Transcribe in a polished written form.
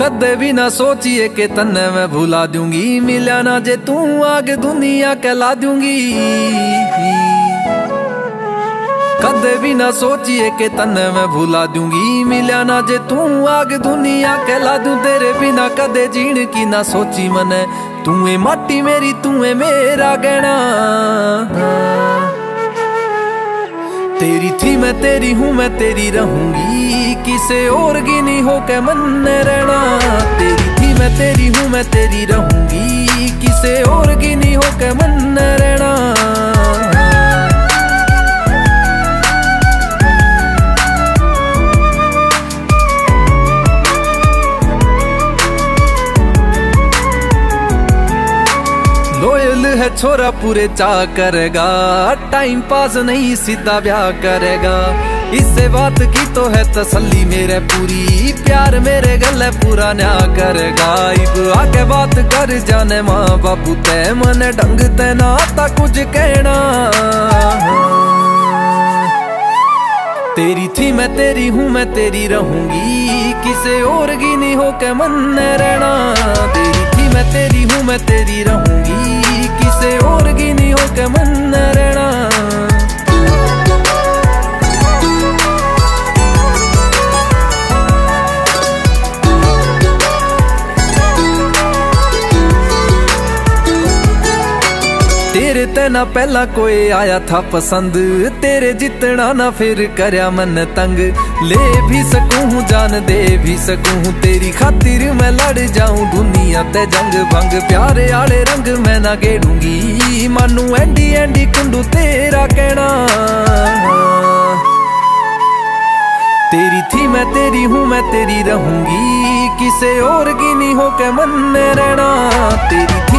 कदे भी ना सोचिए कि तन्ने मैं भुला दूंगी, मिला ना जे तू आग दुनिया कहला दूंगी। कदे भी ना सोचिए कि तन्ने मैं भुला दूंगी, मिला ना जे तू आग दुनिया कहला दूं। तेरे बिना कदे जीण की ना सोची मने, तू है माटी मेरी तू है मेरा गहना। तेरी थी मैं तेरी हूँ मैं तेरी रहूंगी, किसे और की नहीं होके मन में रहना। तेरी थी मैं तेरी हूँ मैं तेरी रहूंगी, किसे और की नहीं होके मन में रहना। लोयल है छोरा पूरे चाह करेगा, टाइम पास नहीं सीधा ब्याह करेगा। इससे बात की तो है तसल्ली मेरे पूरी, प्यार मेरे गले पूरा न्याय करेगा। इब आके बात कर जाने माँ बापू ते, मन ढंग ते ना आता कुछ कहना। तेरी थी मैं तेरी हूँ मैं तेरी रहूंगी, किसे और की नहीं होके मन में रहना। तेरी थी मैं तेरी हूँ मैं तेरी रहूंगी, किसे और की नहीं होके मन में रहना। तेरे ते ना पहला कोई आया था पसंद, तेरे जितना ना फिर करया मन तंग। ले भी सकूं जान दे भी सकूं, तेरी खातिर मैं लड़ जाऊं दुनिया ते जंग भंग। प्यारे आले रंग मैं ना गेड़ूंगी, मानू एंडी एंडी कुंडू तेरा कहना। तेरी थी मैं तेरी हूँ मैं तेरी रहूंगी, किसे और की नहीं होके मन में रहना। तेरी